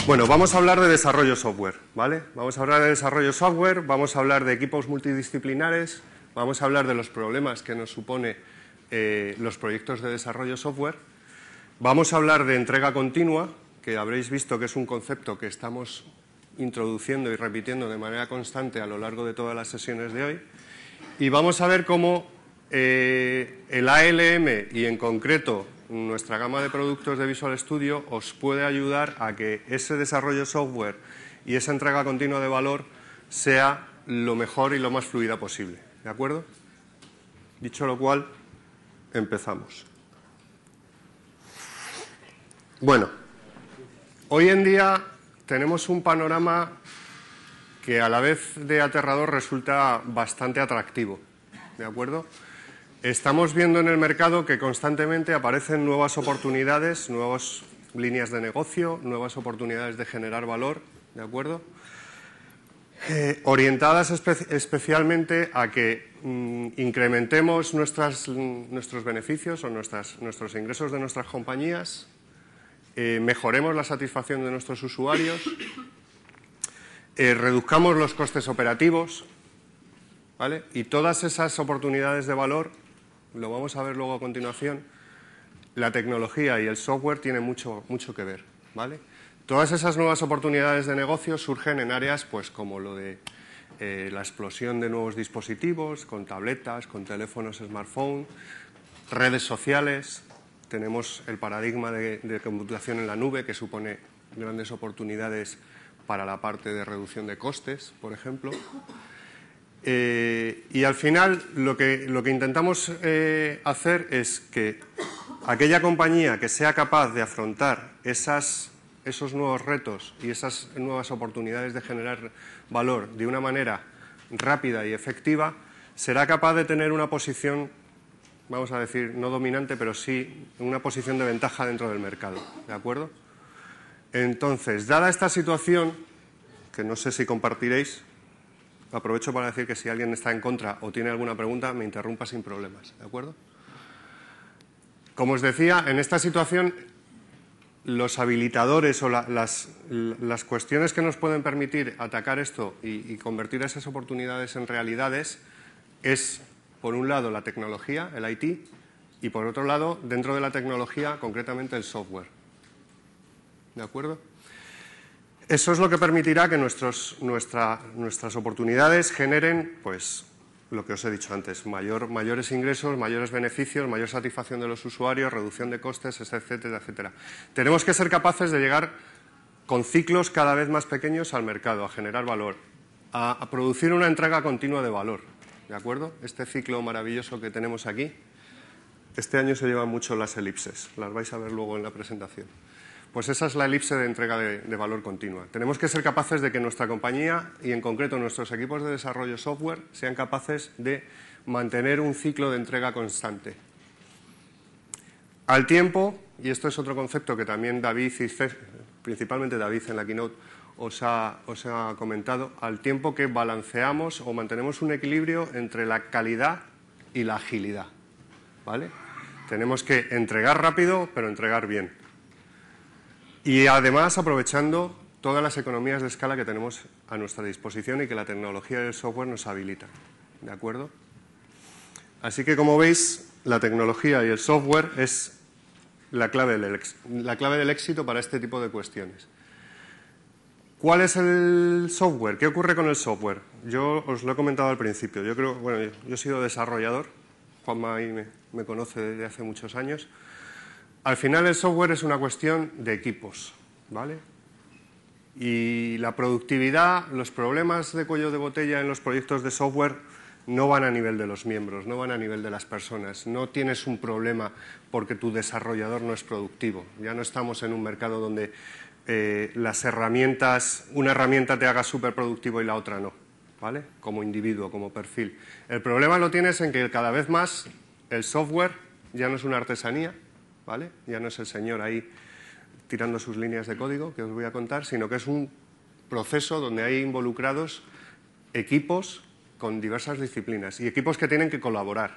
Bueno, vamos a hablar de desarrollo software, ¿vale? Vamos a hablar de desarrollo software, vamos a hablar de equipos multidisciplinares, vamos a hablar de los problemas que nos supone los proyectos de desarrollo software, vamos a hablar de entrega continua, que habréis visto que es un concepto que estamos introduciendo y repitiendo de manera constante a lo largo de todas las sesiones de hoy, y vamos a ver cómo el ALM y en concreto nuestra gama de productos de Visual Studio os puede ayudar a que ese desarrollo software y esa entrega continua de valor sea lo mejor y lo más fluida posible. ¿De acuerdo? Dicho lo cual, empezamos. Bueno, hoy en día tenemos un panorama que a la vez de aterrador resulta bastante atractivo. ¿De acuerdo? Estamos viendo en el mercado que constantemente aparecen nuevas oportunidades, nuevas líneas de negocio, nuevas oportunidades de generar valor, ¿de acuerdo? Orientadas especialmente a que incrementemos nuestros beneficios o nuestros ingresos de nuestras compañías, mejoremos la satisfacción de nuestros usuarios, reduzcamos los costes operativos, ¿vale? Y todas esas oportunidades de valor, lo vamos a ver luego a continuación, la tecnología y el software tienen mucho que ver, ¿vale? Todas esas nuevas oportunidades de negocio surgen en áreas pues, como lo de la explosión de nuevos dispositivos, con tabletas, con teléfonos smartphone, redes sociales. Tenemos el paradigma de computación en la nube, que supone grandes oportunidades para la parte de reducción de costes, por ejemplo. Y al final lo que intentamos hacer es que aquella compañía que sea capaz de afrontar esos nuevos retos y esas nuevas oportunidades de generar valor de una manera rápida y efectiva, será capaz de tener una posición, vamos a decir, no dominante, pero sí una posición de ventaja dentro del mercado. ¿De acuerdo? Entonces, dada esta situación, que no sé si compartiréis, aprovecho para decir que si alguien está en contra o tiene alguna pregunta, me interrumpa sin problemas, ¿de acuerdo? Como os decía, en esta situación, los habilitadores o las cuestiones que nos pueden permitir atacar esto y convertir esas oportunidades en realidades es, por un lado, la tecnología, el IT, y por otro lado, dentro de la tecnología, concretamente el software. ¿De acuerdo? Eso es lo que permitirá que nuestras oportunidades generen, pues, lo que os he dicho antes, mayores ingresos, mayores beneficios, mayor satisfacción de los usuarios, reducción de costes, etcétera, etcétera. Tenemos que ser capaces de llegar con ciclos cada vez más pequeños al mercado, a generar valor, a producir una entrega continua de valor. ¿De acuerdo? Este ciclo maravilloso que tenemos aquí, este año se llevan mucho las elipses, las vais a ver luego en la presentación. Pues esa es la elipse de entrega de valor continua. Tenemos que ser capaces de que nuestra compañía y en concreto nuestros equipos de desarrollo software sean capaces de mantener un ciclo de entrega constante. Al tiempo, y esto es otro concepto que también David, principalmente David en la keynote, os ha comentado, al tiempo que balanceamos o mantenemos un equilibrio entre la calidad y la agilidad, ¿vale? Tenemos que entregar rápido, pero entregar bien. Y además aprovechando todas las economías de escala que tenemos a nuestra disposición y que la tecnología y el software nos habilitan. ¿De acuerdo? Así que, como veis, la tecnología y el software es la clave del éxito para este tipo de cuestiones. ¿Cuál es el software? ¿Qué ocurre con el software? Yo os lo he comentado al principio. Yo he sido desarrollador. Juanma ahí me conoce desde hace muchos años. Al final el software es una cuestión de equipos, ¿vale? Y la productividad, los problemas de cuello de botella en los proyectos de software no van a nivel de los miembros, no van a nivel de las personas. No tienes un problema porque tu desarrollador no es productivo. Ya no estamos en un mercado donde las herramientas, una herramienta te haga súper productivo y la otra no, ¿vale? Como individuo, como perfil. El problema lo tienes en que cada vez más el software ya no es una artesanía, ¿vale? Ya no es el señor ahí tirando sus líneas de código, que os voy a contar, sino que es un proceso donde hay involucrados equipos con diversas disciplinas y equipos que tienen que colaborar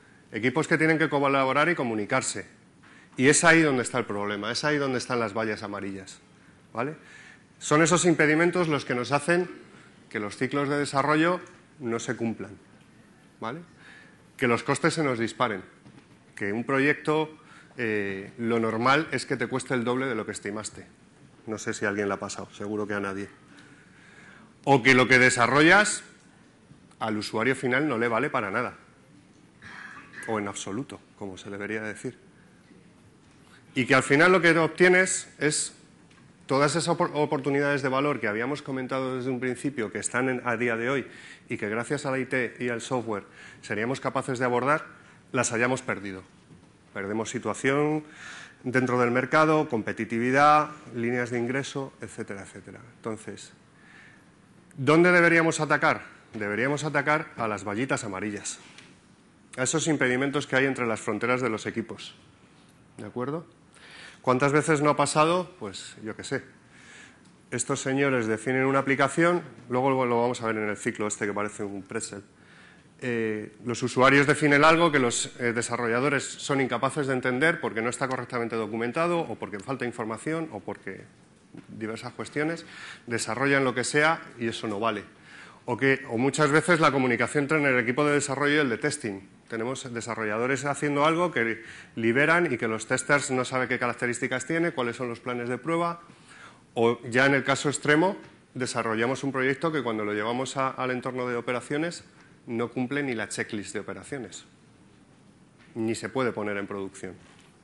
y comunicarse. Y es ahí donde está el problema, es ahí donde están las vallas amarillas, ¿vale? Son esos impedimentos los que nos hacen que los ciclos de desarrollo no se cumplan, ¿vale? Que los costes se nos disparen, que un proyecto lo normal es que te cueste el doble de lo que estimaste. No sé si a alguien le ha pasado, seguro que a nadie. O que lo que desarrollas al usuario final no le vale para nada. O en absoluto, como se debería decir. Y que al final lo que obtienes es todas esas oportunidades de valor que habíamos comentado desde un principio, que están a día de hoy y que gracias a la IT y al software seríamos capaces de abordar, las hayamos perdido. Perdemos situación dentro del mercado, competitividad, líneas de ingreso, etcétera, etcétera. Entonces, ¿dónde deberíamos atacar? Deberíamos atacar a las vallitas amarillas, a esos impedimentos que hay entre las fronteras de los equipos. ¿De acuerdo? ¿Cuántas veces no ha pasado? Pues yo qué sé. Estos señores definen una aplicación, luego lo vamos a ver en el ciclo este que parece un pretzel. Los usuarios definen algo que los desarrolladores son incapaces de entender porque no está correctamente documentado o porque falta información o porque diversas cuestiones, desarrollan lo que sea y eso no vale. O muchas veces la comunicación entre el equipo de desarrollo y el de testing. Tenemos desarrolladores haciendo algo que liberan y que los testers no saben qué características tiene, cuáles son los planes de prueba. O ya en el caso extremo, desarrollamos un proyecto que cuando lo llevamos al entorno de operaciones no cumple ni la checklist de operaciones, ni se puede poner en producción.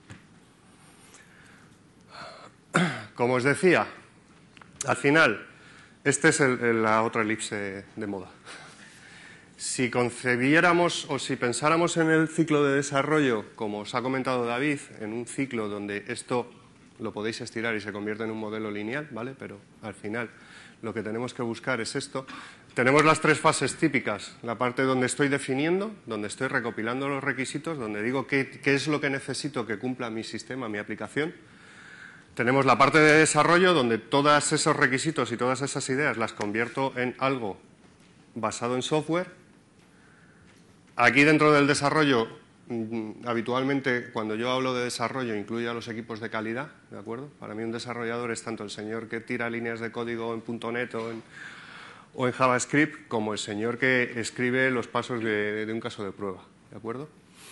Como os decía, al final, esta es la otra elipse de moda. Si concebiéramos o si pensáramos en el ciclo de desarrollo, como os ha comentado David, en un ciclo donde esto lo podéis estirar y se convierte en un modelo lineal, ¿vale? Pero al final lo que tenemos que buscar es esto. Tenemos las tres fases típicas, la parte donde estoy definiendo, donde estoy recopilando los requisitos, donde digo qué es lo que necesito que cumpla mi sistema, mi aplicación. Tenemos la parte de desarrollo, donde todos esos requisitos y todas esas ideas las convierto en algo basado en software. Aquí dentro del desarrollo, habitualmente cuando yo hablo de desarrollo incluyo a los equipos de calidad, ¿de acuerdo? Para mí un desarrollador es tanto el señor que tira líneas de código en .NET o en JavaScript como el señor que escribe los pasos de un caso de prueba, ¿de acuerdo?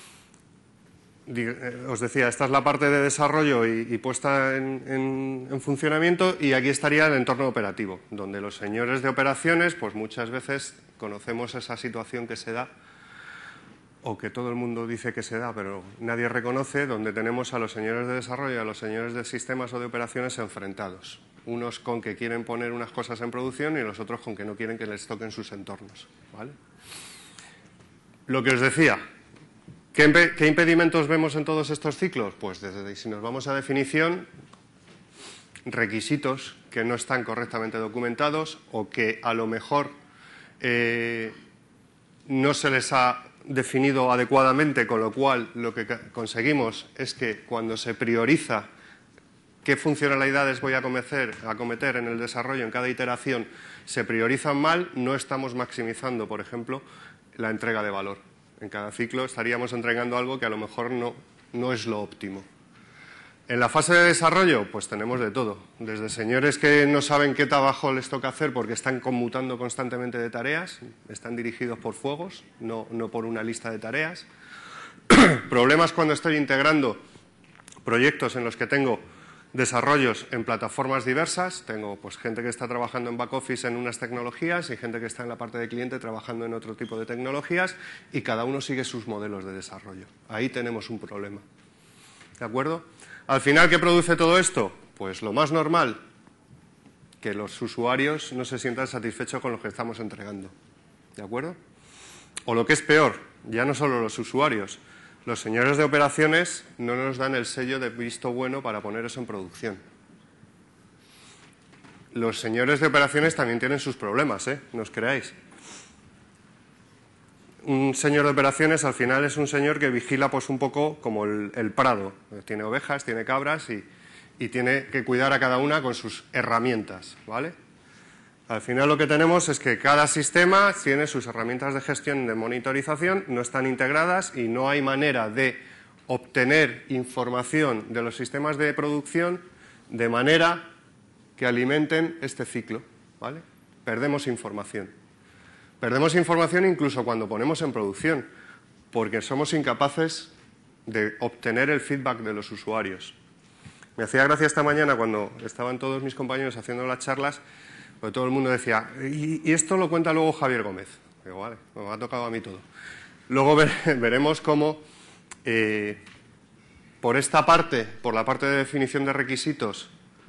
Os decía, esta es la parte de desarrollo y puesta en funcionamiento, y aquí estaría el entorno operativo, donde los señores de operaciones, pues muchas veces conocemos esa situación que se da, o que todo el mundo dice que se da, pero nadie reconoce, donde tenemos a los señores de desarrollo y a los señores de sistemas o de operaciones enfrentados. Unos con que quieren poner unas cosas en producción y los otros con que no quieren que les toquen sus entornos, ¿vale? Lo que os decía, ¿qué impedimentos vemos en todos estos ciclos? Pues desde, si nos vamos a definición, requisitos que no están correctamente documentados o que a lo mejor no se les ha definido adecuadamente, con lo cual lo que conseguimos es que cuando se prioriza qué funcionalidades voy a acometer en el desarrollo en cada iteración, se priorizan mal, no estamos maximizando, por ejemplo, la entrega de valor. En cada ciclo estaríamos entregando algo que a lo mejor no es lo óptimo. En la fase de desarrollo, pues tenemos de todo. Desde señores que no saben qué trabajo les toca hacer porque están conmutando constantemente de tareas, están dirigidos por fuegos, no por una lista de tareas. Problemas cuando estoy integrando proyectos en los que tengo desarrollos en plataformas diversas. Tengo pues gente que está trabajando en back office en unas tecnologías y gente que está en la parte de cliente trabajando en otro tipo de tecnologías, y cada uno sigue sus modelos de desarrollo. Ahí tenemos un problema. ¿De acuerdo? Al final, ¿qué produce todo esto? Pues lo más normal, que los usuarios no se sientan satisfechos con lo que estamos entregando. ¿De acuerdo? O lo que es peor, ya no solo los usuarios, los señores de operaciones no nos dan el sello de visto bueno para poner eso en producción. Los señores de operaciones también tienen sus problemas, no os creáis. Un señor de operaciones al final es un señor que vigila pues un poco como el prado. Tiene ovejas, tiene cabras y tiene que cuidar a cada una con sus herramientas, ¿vale? Al final lo que tenemos es que cada sistema tiene sus herramientas de gestión, de monitorización, no están integradas y no hay manera de obtener información de los sistemas de producción de manera que alimenten este ciclo, ¿vale? Perdemos información. Perdemos información incluso cuando ponemos en producción, porque somos incapaces de obtener el feedback de los usuarios. Me hacía gracia esta mañana cuando estaban todos mis compañeros haciendo las charlas, porque todo el mundo decía, y esto lo cuenta luego Javier Gómez. Digo, vale, me ha tocado a mí todo. Luego veremos cómo, por esta parte, por la parte de definición de requisitos,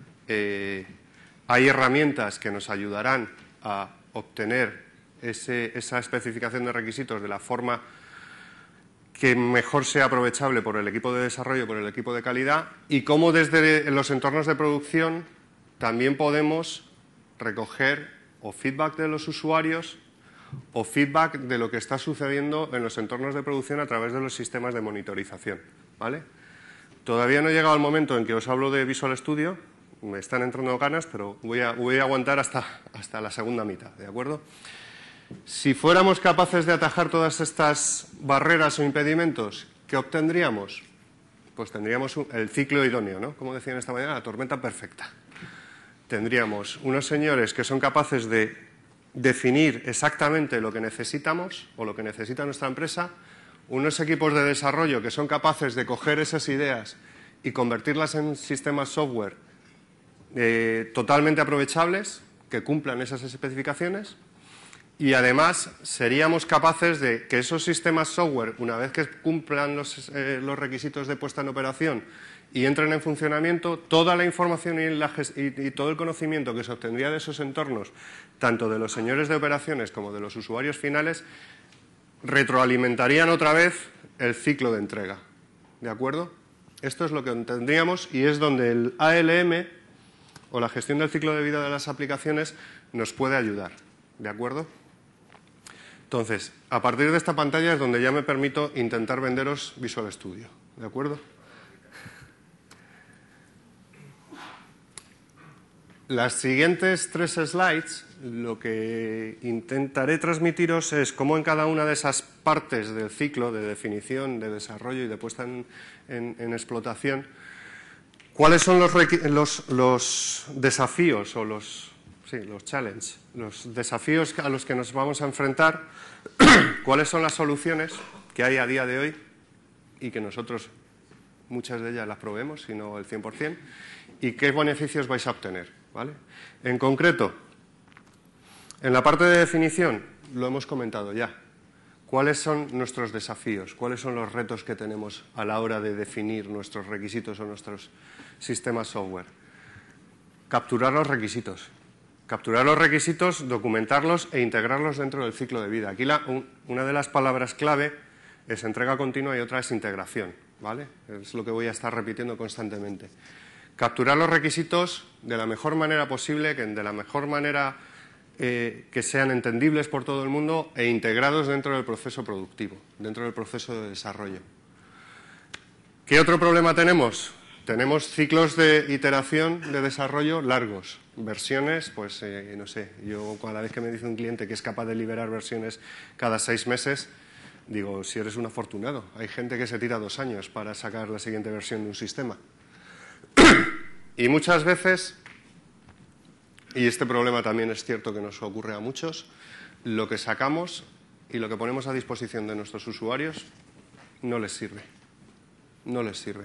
hay herramientas que nos ayudarán a obtener esa especificación de requisitos de la forma que mejor sea aprovechable por el equipo de desarrollo, por el equipo de calidad, y cómo desde los entornos de producción también podemos recoger o feedback de los usuarios o feedback de lo que está sucediendo en los entornos de producción a través de los sistemas de monitorización, ¿vale? Todavía no he llegado al momento en que os hablo de Visual Studio, me están entrando ganas, pero voy a aguantar hasta la segunda mitad, ¿de acuerdo? Si fuéramos capaces de atajar todas estas barreras o impedimentos, ¿qué obtendríamos? Pues tendríamos el ciclo idóneo, ¿no? Como decían esta mañana, la tormenta perfecta. Tendríamos unos señores que son capaces de definir exactamente lo que necesitamos o lo que necesita nuestra empresa, unos equipos de desarrollo que son capaces de coger esas ideas y convertirlas en sistemas software totalmente aprovechables, que cumplan esas especificaciones, y además seríamos capaces de que esos sistemas software, una vez que cumplan los requisitos de puesta en operación y entren en funcionamiento, toda la información y todo el conocimiento que se obtendría de esos entornos, tanto de los señores de operaciones como de los usuarios finales, retroalimentarían otra vez el ciclo de entrega. ¿De acuerdo? Esto es lo que tendríamos y es donde el ALM o la gestión del ciclo de vida de las aplicaciones nos puede ayudar. ¿De acuerdo? Entonces, a partir de esta pantalla es donde ya me permito intentar venderos Visual Studio. ¿De acuerdo? Las siguientes 3 slides, lo que intentaré transmitiros es cómo en cada una de esas partes del ciclo de definición, de desarrollo y de puesta en explotación, cuáles son los desafíos o los challenges, los desafíos a los que nos vamos a enfrentar, cuáles son las soluciones que hay a día de hoy y que nosotros muchas de ellas las probemos, si no el 100%, y qué beneficios vais a obtener, ¿vale? En concreto, en la parte de definición, lo hemos comentado ya, cuáles son nuestros desafíos, cuáles son los retos que tenemos a la hora de definir nuestros requisitos o nuestros sistemas software. Capturar los requisitos. Capturar los requisitos, documentarlos e integrarlos dentro del ciclo de vida. Aquí una de las palabras clave es entrega continua y otra es integración, ¿vale? Es lo que voy a estar repitiendo constantemente. Capturar los requisitos de la mejor manera posible, de la mejor manera que sean entendibles por todo el mundo e integrados dentro del proceso productivo, dentro del proceso de desarrollo. ¿Qué otro problema tenemos? Tenemos ciclos de iteración de desarrollo largos, versiones, pues no sé, yo cada vez que me dice un cliente que es capaz de liberar versiones cada 6 meses, digo, si eres un afortunado, hay gente que se tira 2 años para sacar la siguiente versión de un sistema. Y muchas veces, y este problema también es cierto que nos ocurre a muchos, lo que sacamos y lo que ponemos a disposición de nuestros usuarios no les sirve, no les sirve.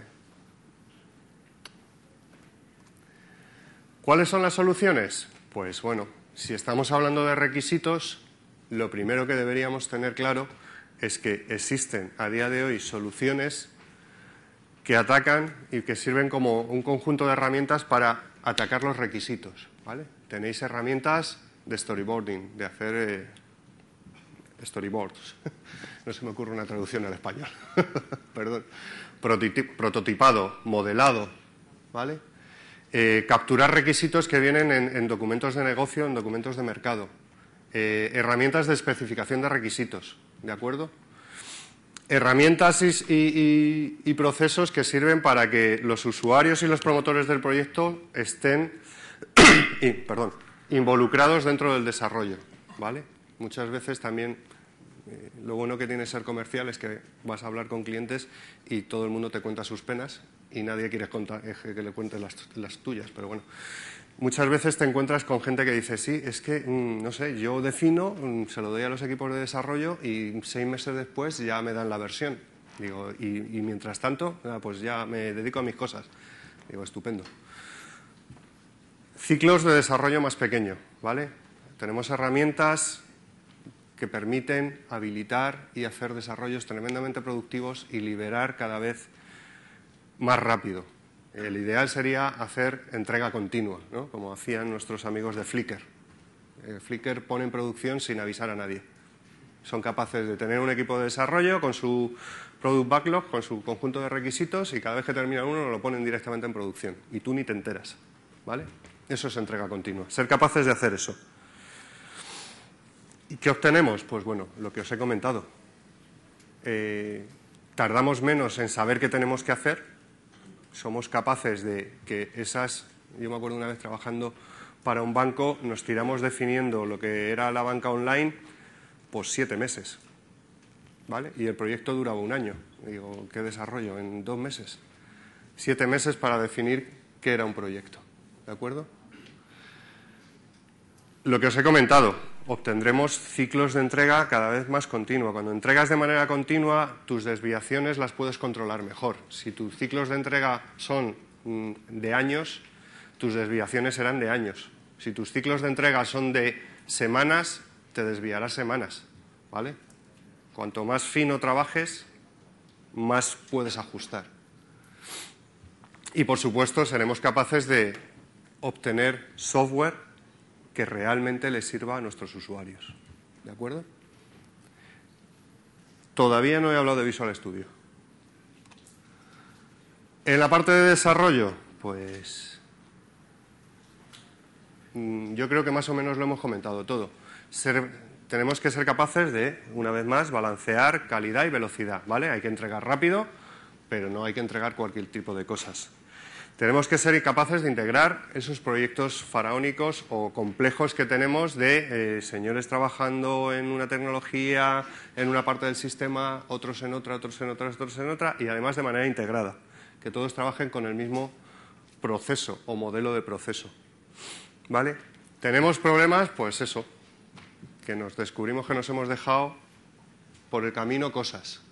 ¿Cuáles son las soluciones? Pues bueno, si estamos hablando de requisitos, lo primero que deberíamos tener claro es que existen a día de hoy soluciones que atacan y que sirven como un conjunto de herramientas para atacar los requisitos, ¿vale? Tenéis herramientas de storyboarding, de hacer storyboards. No se me ocurre una traducción al español. Perdón. Prototipado, modelado, ¿vale? Capturar requisitos que vienen en documentos de negocio, en documentos de mercado. Herramientas de especificación de requisitos, ¿de acuerdo? Herramientas y procesos que sirven para que los usuarios y los promotores del proyecto estén involucrados dentro del desarrollo, ¿vale? Muchas veces también lo bueno que tiene ser comercial es que vas a hablar con clientes y todo el mundo te cuenta sus penas y nadie quiere que le cuentes las tuyas, pero bueno, muchas veces te encuentras con gente que dice, sí, es que, no sé, yo defino, se lo doy a los equipos de desarrollo y 6 meses después ya me dan la versión. Digo, y mientras tanto, pues ya me dedico a mis cosas. Digo, estupendo. Ciclos de desarrollo más pequeño, ¿vale? Tenemos herramientas que permiten habilitar y hacer desarrollos tremendamente productivos y liberar cada vez más rápido. El ideal sería hacer entrega continua, ¿no? Como hacían nuestros amigos de Flickr. Flickr pone en producción sin avisar a nadie. Son capaces de tener un equipo de desarrollo con su product backlog, con su conjunto de requisitos, y cada vez que termina uno lo ponen directamente en producción. Y tú ni te enteras, ¿vale? Eso es entrega continua. Ser capaces de hacer eso. ¿Y qué obtenemos? Pues bueno, lo que os he comentado. Tardamos menos en saber qué tenemos que hacer. Somos capaces de que esas... Yo me acuerdo una vez trabajando para un banco, nos tiramos definiendo lo que era la banca online, pues 7 meses, ¿vale? Y el proyecto duraba 1 año. Digo, ¿qué desarrollo? En 2 meses. 7 meses para definir qué era un proyecto, ¿de acuerdo? Lo que os he comentado, obtendremos ciclos de entrega cada vez más continua. Cuando entregas de manera continua, tus desviaciones las puedes controlar mejor. Si tus ciclos de entrega son de años, tus desviaciones serán de años. Si tus ciclos de entrega son de semanas, te desviarás semanas, ¿vale? Cuanto más fino trabajes, más puedes ajustar. Y, por supuesto, seremos capaces de obtener software que realmente les sirva a nuestros usuarios, ¿de acuerdo? Todavía no he hablado de Visual Studio. En la parte de desarrollo, pues yo creo que más o menos lo hemos comentado todo. Tenemos que ser capaces de, una vez más, balancear calidad y velocidad, ¿vale? Hay que entregar rápido, pero no hay que entregar cualquier tipo de cosas. Tenemos que ser capaces de integrar esos proyectos faraónicos o complejos que tenemos de señores trabajando en una tecnología, en una parte del sistema, otros en otra, otros en otra, otros en otra, y además de manera integrada, que todos trabajen con el mismo proceso o modelo de proceso, ¿vale? Tenemos problemas, pues eso, que nos descubrimos que nos hemos dejado por el camino cosas.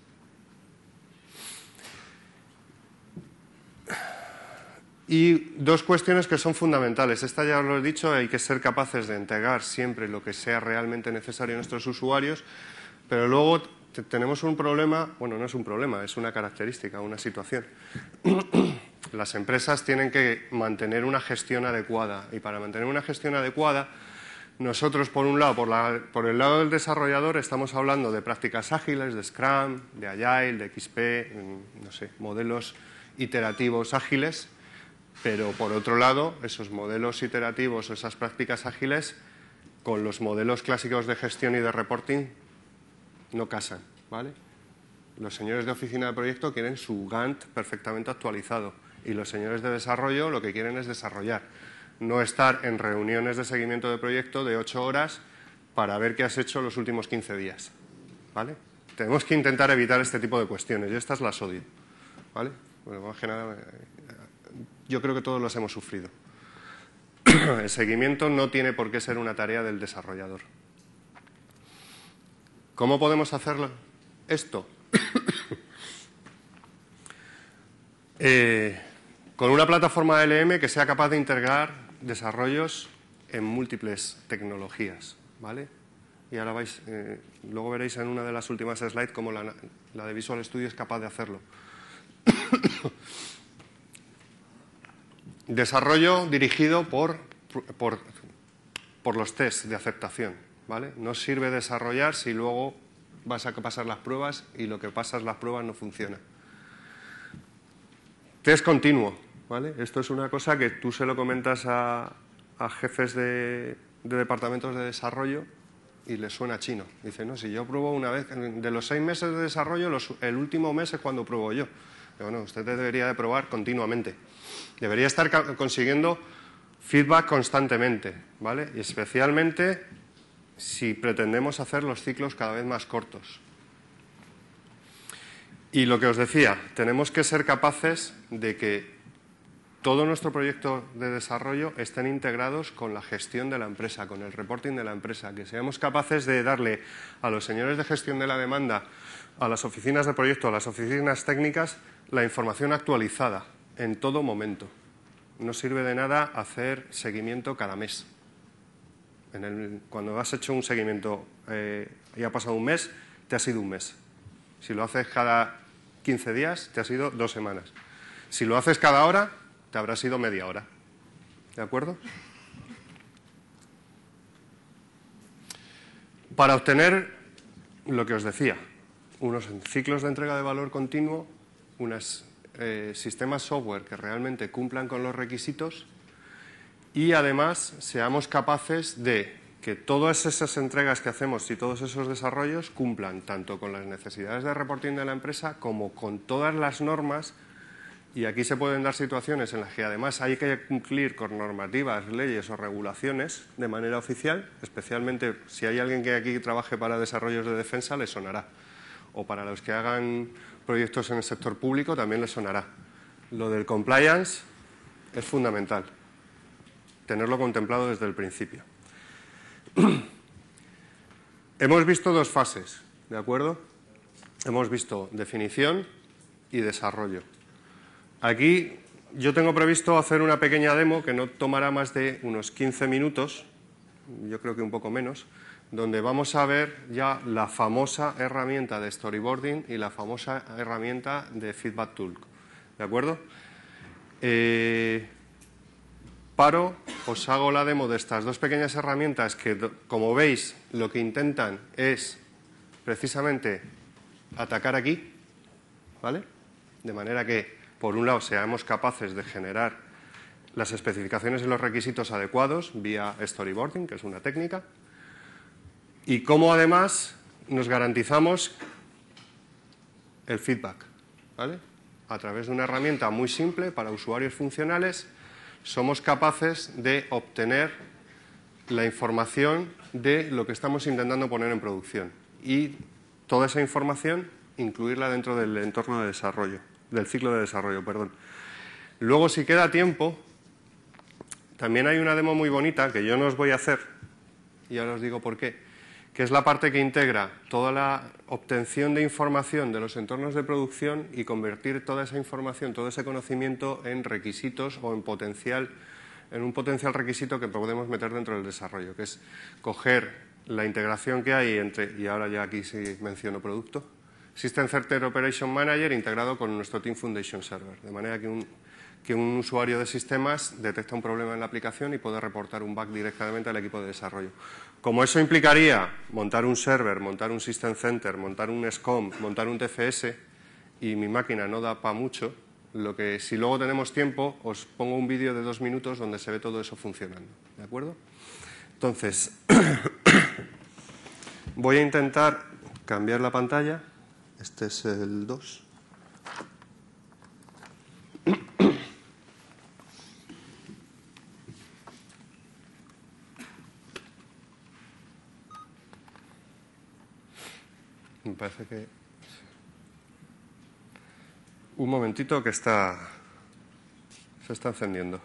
Y 2 cuestiones que son fundamentales. Esta ya os lo he dicho, hay que ser capaces de entregar siempre lo que sea realmente necesario a nuestros usuarios, pero luego tenemos un problema, bueno, no es un problema, es una característica, una situación. Las empresas tienen que mantener una gestión adecuada, y para mantener una gestión adecuada, nosotros, por un lado, por el lado del desarrollador, estamos hablando de prácticas ágiles, de Scrum, de Agile, de XP, no sé, modelos iterativos ágiles. Pero, por otro lado, esos modelos iterativos o esas prácticas ágiles con los modelos clásicos de gestión y de reporting no casan, ¿vale? Los señores de oficina de proyecto quieren su Gantt perfectamente actualizado y los señores de desarrollo lo que quieren es desarrollar, no estar en reuniones de seguimiento de proyecto de 8 horas para ver qué has hecho los últimos 15 días, ¿vale? Tenemos que intentar evitar este tipo de cuestiones. Yo estas las odio, ¿vale? Bueno, más que nada, yo creo que todos los hemos sufrido. El seguimiento no tiene por qué ser una tarea del desarrollador. ¿Cómo podemos hacerlo esto? Con una plataforma LM que sea capaz de integrar desarrollos en múltiples tecnologías, ¿vale? Y ahora luego veréis en una de las últimas slides cómo la de Visual Studio es capaz de hacerlo. Desarrollo dirigido por los tests de aceptación, ¿vale? No sirve desarrollar si luego vas a pasar las pruebas y lo que pasas las pruebas no funciona. Test continuo, ¿vale? Esto es una cosa que tú se lo comentas a jefes de departamentos de desarrollo y les suena chino. Dicen, no, si yo pruebo una vez, de los 6 meses de desarrollo, el último mes es cuando pruebo yo. Bueno, usted debería de probar continuamente. Debería estar consiguiendo feedback constantemente, ¿vale? Y especialmente si pretendemos hacer los ciclos cada vez más cortos. Y lo que os decía, tenemos que ser capaces de que todo nuestro proyecto de desarrollo estén integrados con la gestión de la empresa, con el reporting de la empresa, que seamos capaces de darle a los señores de gestión de la demanda, a las oficinas de proyecto, a las oficinas técnicas, la información actualizada en todo momento. No sirve de nada hacer seguimiento cada mes. Cuando has hecho un seguimiento y ha pasado un mes, te ha sido un mes. Si lo haces cada 15 días, te ha sido 2 semanas. Si lo haces cada hora, te habrá sido media hora. ¿De acuerdo? Para obtener lo que os decía, unos ciclos de entrega de valor continuo, unos sistemas software que realmente cumplan con los requisitos y además seamos capaces de que todas esas entregas que hacemos y todos esos desarrollos cumplan tanto con las necesidades de reporting de la empresa como con todas las normas. Y aquí se pueden dar situaciones en las que además hay que cumplir con normativas, leyes o regulaciones de manera oficial, especialmente si hay alguien que aquí trabaje para desarrollos de defensa, le sonará. O para los que hagan proyectos en el sector público también les sonará. Lo del compliance es fundamental, tenerlo contemplado desde el principio. Hemos visto 2 fases, ¿de acuerdo? Hemos visto definición y desarrollo. Aquí yo tengo previsto hacer una pequeña demo que no tomará más de unos 15 minutos, yo creo que un poco menos, donde vamos a ver ya la famosa herramienta de storyboarding y la famosa herramienta de feedback tool. ¿De acuerdo? Os hago la demo de estas 2 pequeñas herramientas que, como veis, lo que intentan es precisamente atacar aquí, ¿vale? De manera que, por un lado, seamos capaces de generar las especificaciones y los requisitos adecuados vía storyboarding, que es una técnica, y cómo además nos garantizamos el feedback, ¿vale? A través de una herramienta muy simple para usuarios funcionales, somos capaces de obtener la información de lo que estamos intentando poner en producción y toda esa información incluirla dentro del entorno de desarrollo, del ciclo de desarrollo, perdón. Luego, si queda tiempo, también hay una demo muy bonita que yo no os voy a hacer, y ahora os digo por qué, que es la parte que integra toda la obtención de información de los entornos de producción y convertir toda esa información, todo ese conocimiento en requisitos o en un potencial requisito que podemos meter dentro del desarrollo, que es coger la integración que hay entre, y ahora ya aquí sí menciono producto, System Center Operation Manager integrado con nuestro Team Foundation Server, de manera que un usuario de sistemas detecta un problema en la aplicación y puede reportar un bug directamente al equipo de desarrollo. Como eso implicaría montar un server, montar un System Center, montar un SCOM, montar un TFS, y mi máquina no da para mucho, si luego tenemos tiempo, os pongo un vídeo de 2 minutos donde se ve todo eso funcionando. ¿De acuerdo? Entonces, voy a intentar cambiar la pantalla. Este es el 2. Me parece que... Un momentito que se está encendiendo.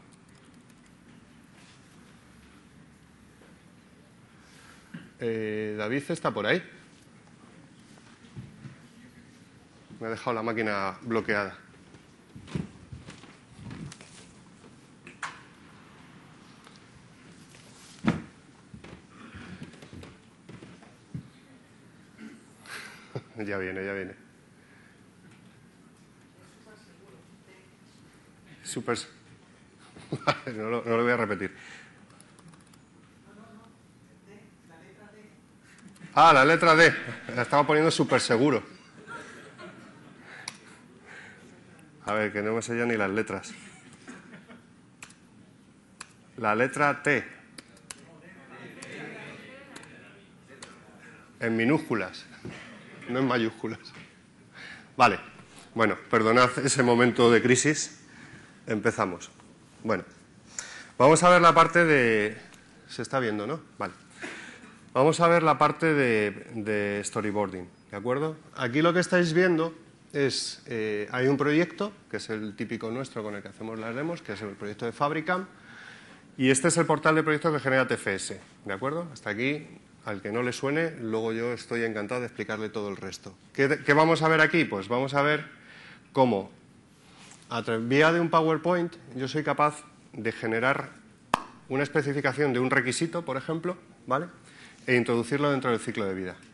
¿David está por ahí? Me ha dejado la máquina bloqueada. Ya viene, ya viene. Super... no lo voy a repetir. Ah, la letra D. La estaba poniendo súper seguro. A ver, que no me sé ya ni las letras. La letra T. En minúsculas, no en mayúsculas. Vale. Bueno, perdonad ese momento de crisis. Empezamos. Bueno, vamos a ver la parte de... Se está viendo, ¿no? Vale. Vamos a ver la parte de storyboarding, ¿de acuerdo? Aquí lo que estáis viendo hay un proyecto, que es el típico nuestro con el que hacemos las demos, que es el proyecto de Fabricam, y este es el portal de proyecto que genera TFS, ¿de acuerdo? Hasta aquí, al que no le suene, luego yo estoy encantado de explicarle todo el resto. ¿Qué vamos a ver aquí? Pues vamos a ver cómo, a vía de un PowerPoint, yo soy capaz de generar una especificación de un requisito, por ejemplo, ¿vale? E introducirlo dentro del ciclo de vida.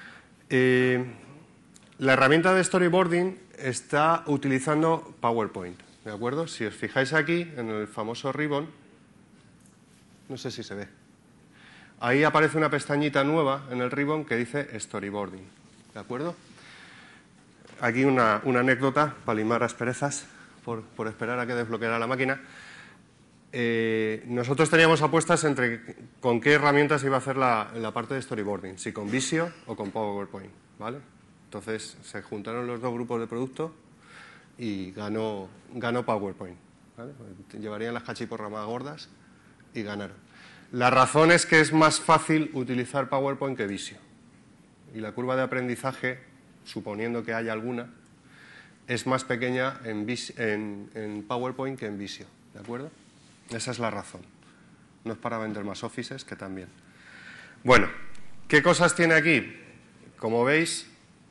La herramienta de storyboarding está utilizando PowerPoint, ¿de acuerdo? Si os fijáis aquí, en el famoso ribbon, no sé si se ve, ahí aparece una pestañita nueva en el ribbon que dice storyboarding, ¿de acuerdo? Aquí una anécdota para limar asperezas por esperar a que desbloqueara la máquina. Nosotros teníamos apuestas entre con qué herramientas iba a hacer la parte de storyboarding, si con Visio o con PowerPoint, ¿vale? Entonces se juntaron los dos grupos de producto y ganó PowerPoint, ¿vale? Llevarían las cachiporras más gordas y ganaron. La razón es que es más fácil utilizar PowerPoint que Visio. Y la curva de aprendizaje, suponiendo que haya alguna, es más pequeña en PowerPoint que en Visio, ¿de acuerdo? Esa es la razón. No es para vender más Offices, que también. Bueno, ¿qué cosas tiene aquí? Como veis...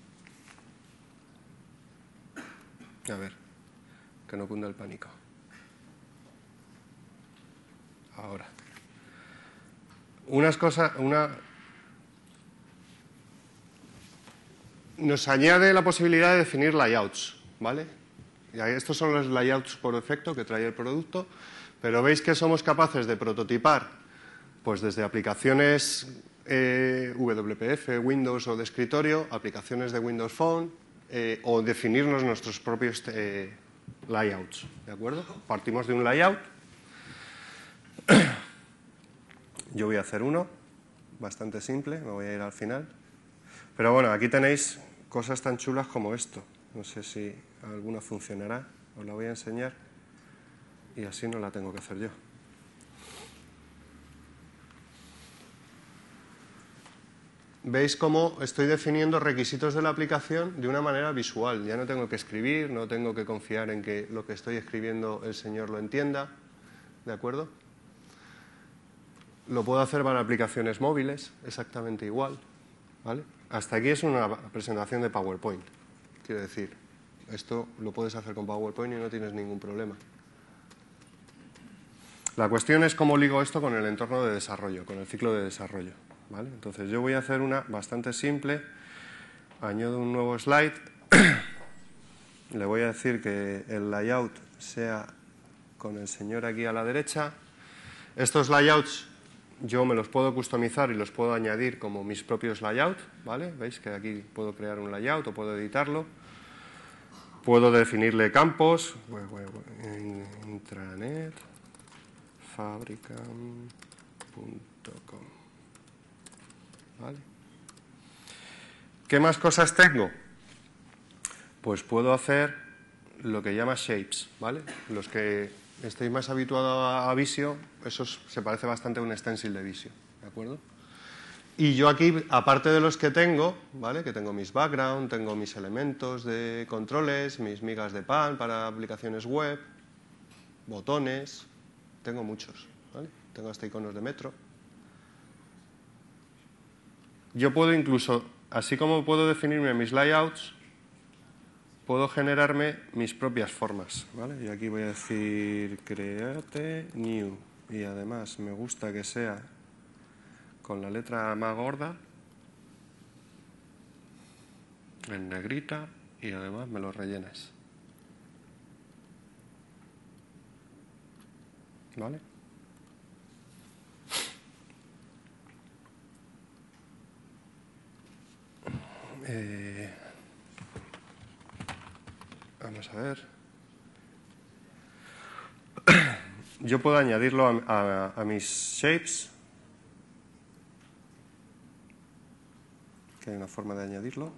A ver, que no cunda el pánico. Ahora. Nos añade la posibilidad de definir layouts, ¿vale? Y estos son los layouts por defecto que trae el producto, pero veis que somos capaces de prototipar, pues desde aplicaciones WPF, Windows o de escritorio, aplicaciones de Windows Phone, o definirnos nuestros propios layouts, ¿de acuerdo? Partimos de un layout. Yo voy a hacer uno, bastante simple, me voy a ir al final. Pero bueno, aquí tenéis cosas tan chulas como esto. No sé si alguna funcionará, os la voy a enseñar y así no la tengo que hacer yo. Veis cómo estoy definiendo requisitos de la aplicación de una manera visual. Ya no tengo que escribir, no tengo que confiar en que lo que estoy escribiendo el señor lo entienda, ¿de acuerdo? Lo puedo hacer para aplicaciones móviles, exactamente igual, ¿vale? Hasta aquí es una presentación de PowerPoint. Quiero decir, esto lo puedes hacer con PowerPoint y no tienes ningún problema. La cuestión es cómo ligo esto con el entorno de desarrollo, con el ciclo de desarrollo, ¿vale? Entonces yo voy a hacer una bastante simple. Añado un nuevo slide. Le voy a decir que el layout sea con el señor aquí a la derecha. Estos layouts yo me los puedo customizar y los puedo añadir como mis propios layouts, ¿vale? Veis que aquí puedo crear un layout o puedo editarlo. Puedo definirle campos, intranet, fabricam.com, ¿vale? ¿Qué más cosas tengo? Pues puedo hacer lo que llama shapes, ¿vale? Los que estéis más habituados a Visio, eso se parece bastante a un stencil de Visio, ¿de acuerdo? Y yo aquí, aparte de los que tengo, ¿vale? Que tengo mis background, tengo mis elementos de controles, mis migas de pan para aplicaciones web, botones, tengo muchos, ¿vale? Tengo hasta iconos de metro. Yo puedo incluso, así como puedo definirme mis layouts, puedo generarme mis propias formas, ¿vale? Y aquí voy a decir create new, y además me gusta que sea con la letra más gorda, en negrita, y además me lo rellenes, ¿vale? Vamos a ver. Yo puedo añadirlo a mis shapes, que hay una forma de añadirlo.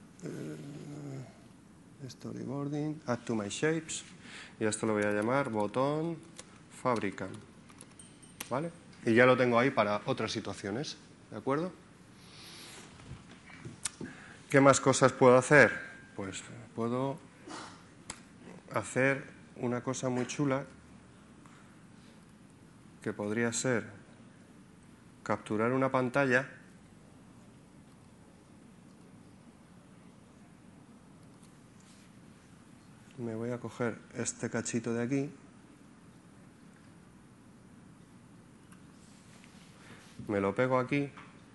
Storyboarding, add to my shapes, y a esto lo voy a llamar botón Fabricam, ¿vale? Y ya lo tengo ahí para otras situaciones, ¿de acuerdo? ¿Qué más cosas puedo hacer? pues puedo hacer una cosa muy chula que podría ser capturar una pantalla me voy a coger este cachito de aquí, me lo pego aquí,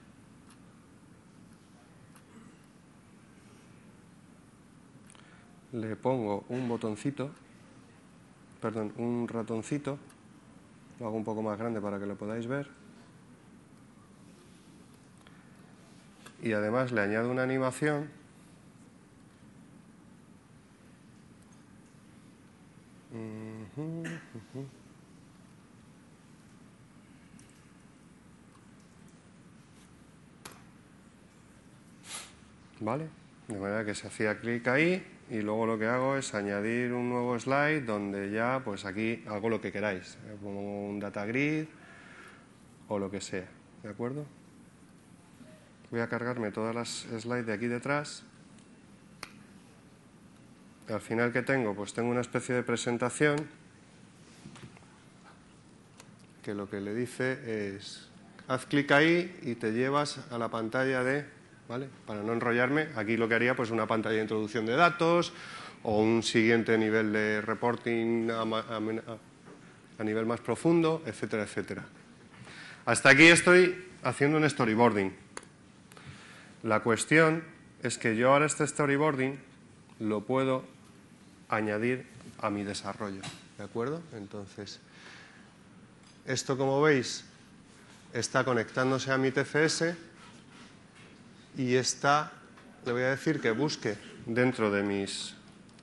le pongo un botoncito, perdón, un ratoncito, lo hago un poco más grande para que lo podáis ver, y además le añado una animación ¿vale? De manera que se hacía clic ahí y luego lo que hago es añadir un nuevo slide donde ya, pues aquí hago lo que queráis, pongo un data grid o lo que sea, ¿de acuerdo? Voy a cargarme todas las slides de aquí detrás. Al final, ¿qué tengo? Pues tengo una especie de presentación que lo que le dice es haz clic ahí y te llevas a la pantalla de, ¿vale? Para no enrollarme, aquí lo que haría pues una pantalla de introducción de datos o un siguiente nivel de reporting a nivel más profundo, etcétera, etcétera. Hasta aquí estoy haciendo un storyboarding. La cuestión es que yo ahora este storyboarding lo puedo añadir a mi desarrollo, ¿de acuerdo? Entonces, esto, como veis, está conectándose a mi TCS y está, le voy a decir que busque dentro de mis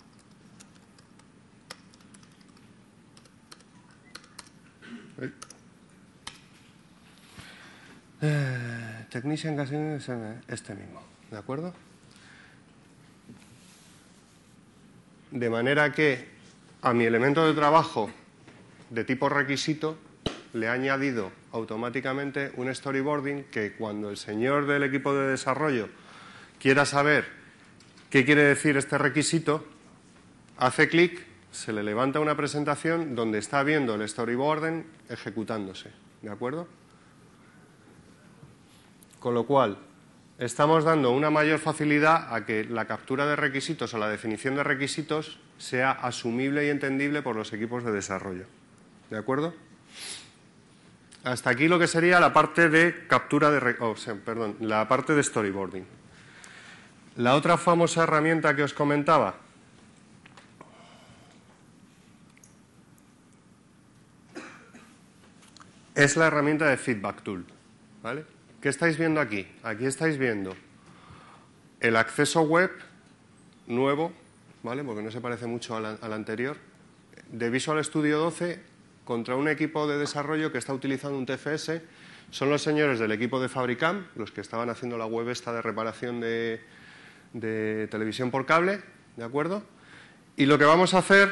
Technician Casino es este mismo, ¿de acuerdo? De manera que a mi elemento de trabajo de tipo requisito le he añadido automáticamente un storyboarding que cuando el señor del equipo de desarrollo quiera saber qué quiere decir este requisito, hace clic, se le levanta una presentación donde está viendo el storyboarding ejecutándose, ¿de acuerdo? Con lo cual, estamos dando una mayor facilidad a que la captura de requisitos o la definición de requisitos sea asumible y entendible por los equipos de desarrollo. ¿De acuerdo? Hasta aquí lo que sería la parte de captura de la parte de storyboarding. La otra famosa herramienta que os comentaba es la herramienta de Feedback Tool, ¿vale? ¿Qué estáis viendo aquí? Aquí estáis viendo el acceso web nuevo, ¿vale? Porque no se parece mucho al anterior, de Visual Studio 12 contra un equipo de desarrollo que está utilizando un TFS. Son los señores del equipo de Fabricam, los que estaban haciendo la web esta de reparación de televisión por cable, ¿de acuerdo? Y lo que vamos a hacer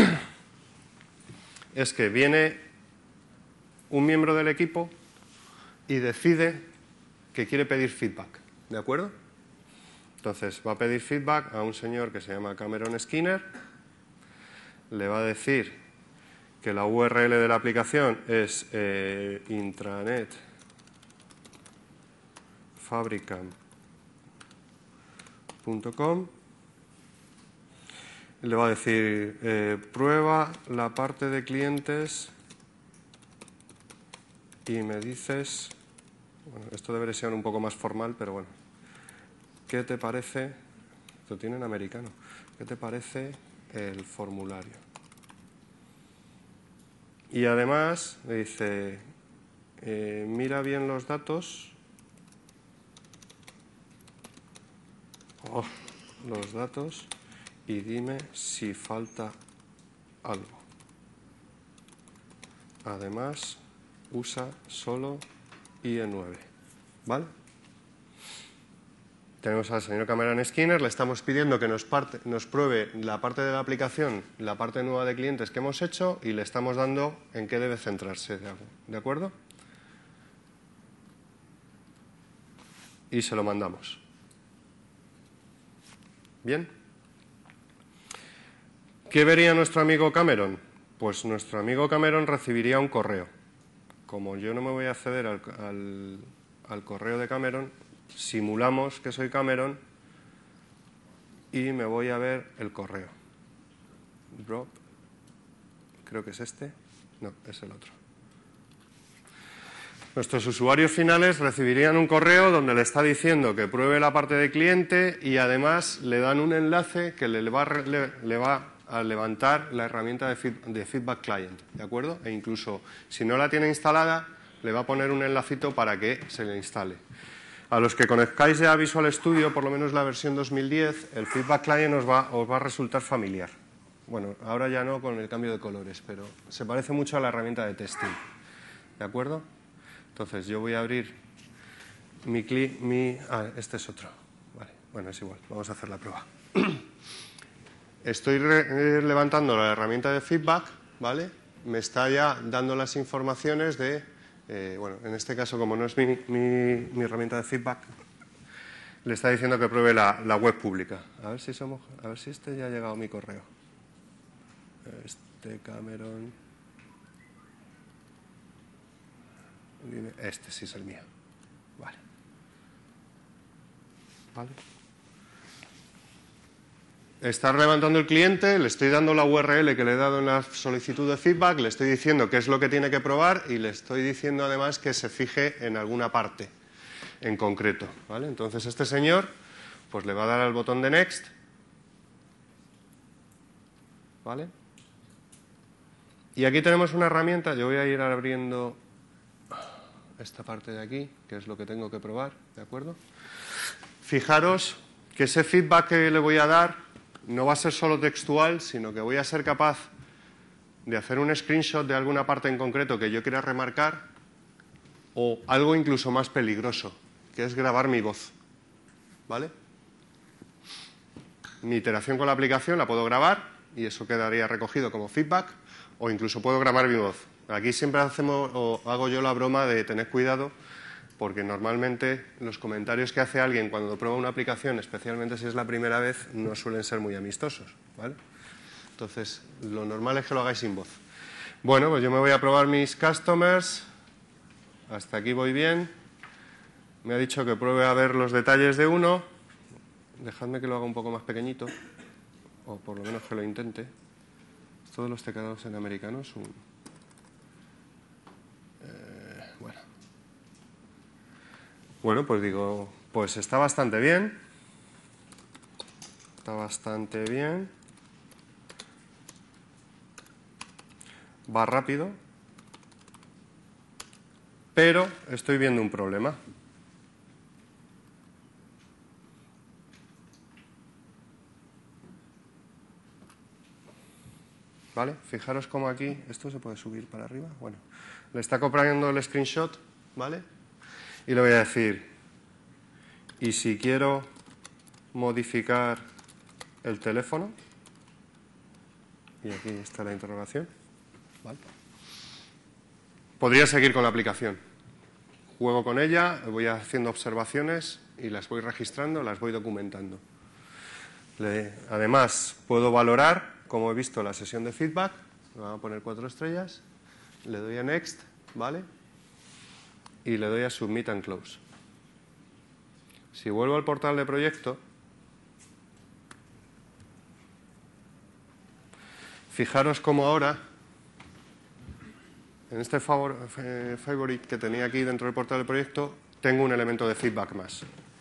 es que viene un miembro del equipo y decide que quiere pedir feedback, ¿de acuerdo? Entonces va a pedir feedback a un señor que se llama Cameron Skinner, le va a decir que la URL de la aplicación es intranet fabricam.com, le va a decir prueba la parte de clientes y me dices, bueno, esto debería ser un poco más formal, pero bueno, ¿qué te parece? Esto tiene en americano. ¿Qué te parece el formulario? Y además le dice, mira bien los datos. Los datos y dime si falta algo. Además, usa solo IE9, ¿vale? Tenemos al señor Cameron Skinner, le estamos pidiendo que nos pruebe la parte de la aplicación, la parte nueva de clientes que hemos hecho y le estamos dando en qué debe centrarse, ¿de acuerdo? Y se lo mandamos. ¿Bien? ¿Qué vería nuestro amigo Cameron? Pues nuestro amigo Cameron recibiría un correo. Como yo no me voy a acceder al correo de Cameron, simulamos que soy Cameron y me voy a ver el correo. Drop. Creo que es este. No, es el otro. Nuestros usuarios finales recibirían un correo donde le está diciendo que pruebe la parte de cliente y además le dan un enlace que le va a levantar la herramienta de Feedback Client, ¿de acuerdo? E incluso si no la tiene instalada, le va a poner un enlacito para que se le instale. A los que conozcáis ya Visual Studio, por lo menos la versión 2010, el Feedback Client os va a resultar familiar. Bueno, ahora ya no con el cambio de colores, pero se parece mucho a la herramienta de testing, ¿de acuerdo? Entonces yo voy a abrir este es otro. Vale, bueno, es igual, vamos a hacer la prueba. Estoy levantando la herramienta de feedback, ¿vale? Me está ya dando las informaciones de, bueno, en este caso como no es mi herramienta de feedback, le está diciendo que pruebe la web pública. A ver si este ya ha llegado a mi correo. Cameron. Este sí es el mío. Vale. Vale. Está levantando el cliente, le estoy dando la URL que le he dado en la solicitud de feedback, le estoy diciendo qué es lo que tiene que probar y le estoy diciendo además que se fije en alguna parte en concreto, ¿vale? Entonces este señor pues le va a dar al botón de Next, ¿vale? Y aquí tenemos una herramienta, yo voy a ir abriendo esta parte de aquí, que es lo que tengo que probar, ¿de acuerdo? Fijaros que ese feedback que le voy a dar no va a ser solo textual, sino que voy a ser capaz de hacer un screenshot de alguna parte en concreto que yo quiera remarcar o algo incluso más peligroso, que es grabar mi voz, ¿vale? Mi iteración con la aplicación la puedo grabar y eso quedaría recogido como feedback, o incluso puedo grabar mi voz. Aquí siempre hago yo la broma de tener cuidado, porque normalmente los comentarios que hace alguien cuando prueba una aplicación, especialmente si es la primera vez, no suelen ser muy amistosos, ¿vale? Entonces, lo normal es que lo hagáis sin voz. Bueno, pues yo me voy a probar mis customers. Hasta aquí voy bien. Me ha dicho que pruebe a ver los detalles de uno. Dejadme que lo haga un poco más pequeñito, o por lo menos que lo intente. Todos los teclados en americanos. Bueno, pues digo, pues está bastante bien. Está bastante bien. Va rápido. Pero estoy viendo un problema. ¿Vale? Fijaros cómo aquí, esto se puede subir para arriba. Bueno, le está copiando el screenshot, ¿vale? Y le voy a decir, y si quiero modificar el teléfono, y aquí está la interrogación, ¿vale? Podría seguir con la aplicación. Juego con ella, voy haciendo observaciones y las voy registrando, las voy documentando. Además, puedo valorar, como he visto, la sesión de feedback. Me van a poner 4 estrellas. Le doy a Next, ¿vale? Y le doy a Submit and Close. Si vuelvo al portal de proyecto, fijaros cómo ahora, en este favorite que tenía aquí dentro del portal de proyecto, tengo un elemento de feedback más.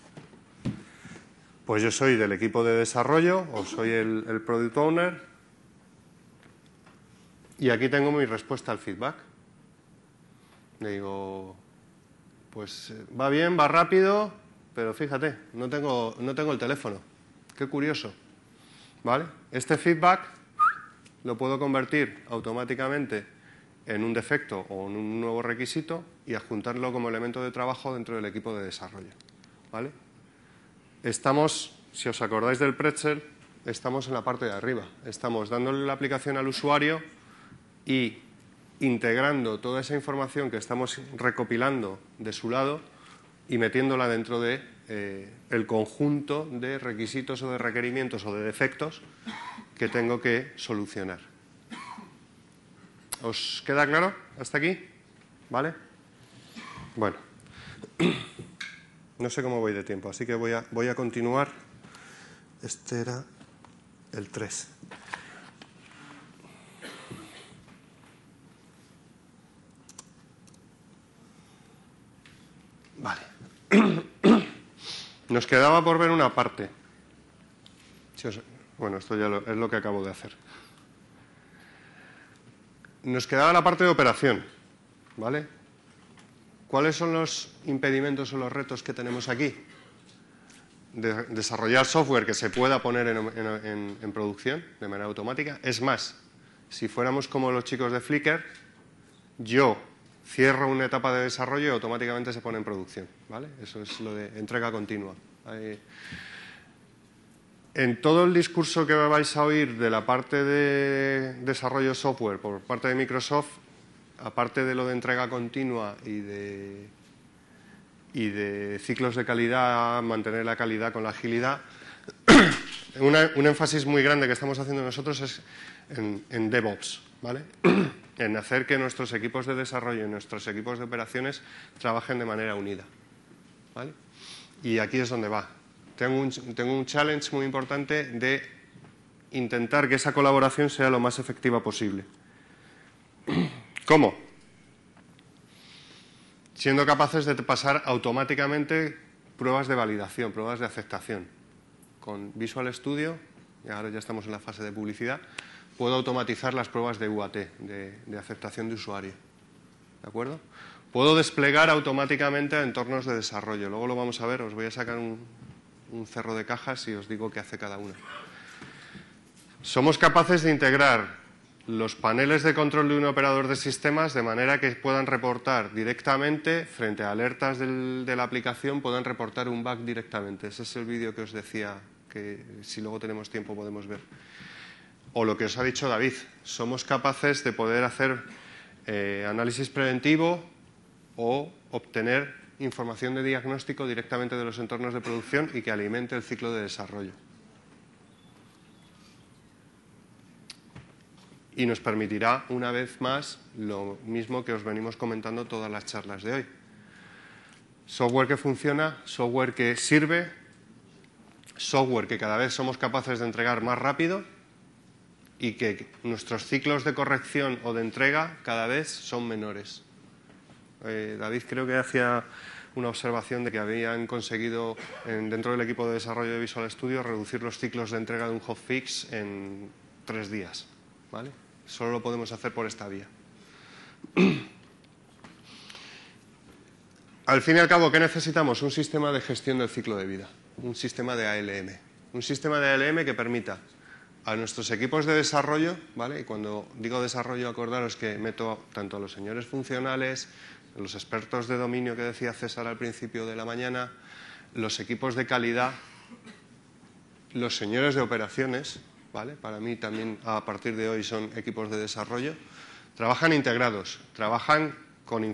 Pues yo soy del equipo de desarrollo, o soy el Product Owner, y aquí tengo mi respuesta al feedback. Le digo, pues va bien, va rápido, pero fíjate, no tengo el teléfono. Qué curioso, ¿vale? Este feedback lo puedo convertir automáticamente en un defecto o en un nuevo requisito y adjuntarlo como elemento de trabajo dentro del equipo de desarrollo, ¿vale? Estamos, si os acordáis del pretzel, estamos en la parte de arriba. Estamos dándole la aplicación al usuario y integrando toda esa información que estamos recopilando de su lado y metiéndola dentro de el conjunto de requisitos o de requerimientos o de defectos que tengo que solucionar. ¿Os queda claro hasta aquí? ¿Vale? Bueno, no sé cómo voy de tiempo, así que voy a continuar. Este era el 3. Vale. Nos quedaba por ver una parte. Bueno, esto ya es lo que acabo de hacer. Nos quedaba la parte de operación, ¿vale? ¿Cuáles son los impedimentos o los retos que tenemos aquí? Desarrollar software que se pueda poner en producción de manera automática. Es más, si fuéramos como los chicos de Flickr, yo cierro una etapa de desarrollo y automáticamente se pone en producción, ¿vale? Eso es lo de entrega continua. En todo el discurso que vais a oír de la parte de desarrollo software por parte de Microsoft, aparte de lo de entrega continua y de ciclos de calidad, mantener la calidad con la agilidad, un énfasis muy grande que estamos haciendo nosotros es en DevOps, ¿vale? En hacer que nuestros equipos de desarrollo y nuestros equipos de operaciones trabajen de manera unida, ¿vale? Y aquí es donde va. Tengo un challenge muy importante de intentar que esa colaboración sea lo más efectiva posible. ¿Cómo? Siendo capaces de pasar automáticamente pruebas de validación, pruebas de aceptación. Con Visual Studio, y ahora ya estamos en la fase de publicidad, puedo automatizar las pruebas de UAT, de aceptación de usuario. ¿De acuerdo? Puedo desplegar automáticamente entornos de desarrollo. Luego lo vamos a ver, os voy a sacar un cerro de cajas y os digo qué hace cada una. Somos capaces de integrar los paneles de control de un operador de sistemas de manera que puedan reportar directamente, frente a alertas de la aplicación, puedan reportar un bug directamente. Ese es el vídeo que os decía, que si luego tenemos tiempo podemos ver. O lo que os ha dicho David, somos capaces de poder hacer análisis preventivo o obtener información de diagnóstico directamente de los entornos de producción y que alimente el ciclo de desarrollo. Y nos permitirá, una vez más, lo mismo que os venimos comentando todas las charlas de hoy. Software que funciona, software que sirve, software que cada vez somos capaces de entregar más rápido y que nuestros ciclos de corrección o de entrega cada vez son menores. David creo que hacía una observación de que habían conseguido dentro del equipo de desarrollo de Visual Studio reducir los ciclos de entrega de un hotfix en 3 días, ¿vale? Solo lo podemos hacer por esta vía. Al fin y al cabo, ¿qué necesitamos? Un sistema de gestión del ciclo de vida, un sistema de ALM. Un sistema de ALM que permita a nuestros equipos de desarrollo, ¿vale? Y cuando digo desarrollo, acordaros que meto tanto a los señores funcionales, los expertos de dominio que decía César al principio de la mañana, los equipos de calidad, los señores de operaciones, ¿vale? Para mí también a partir de hoy son equipos de desarrollo, trabajan integrados, trabajan con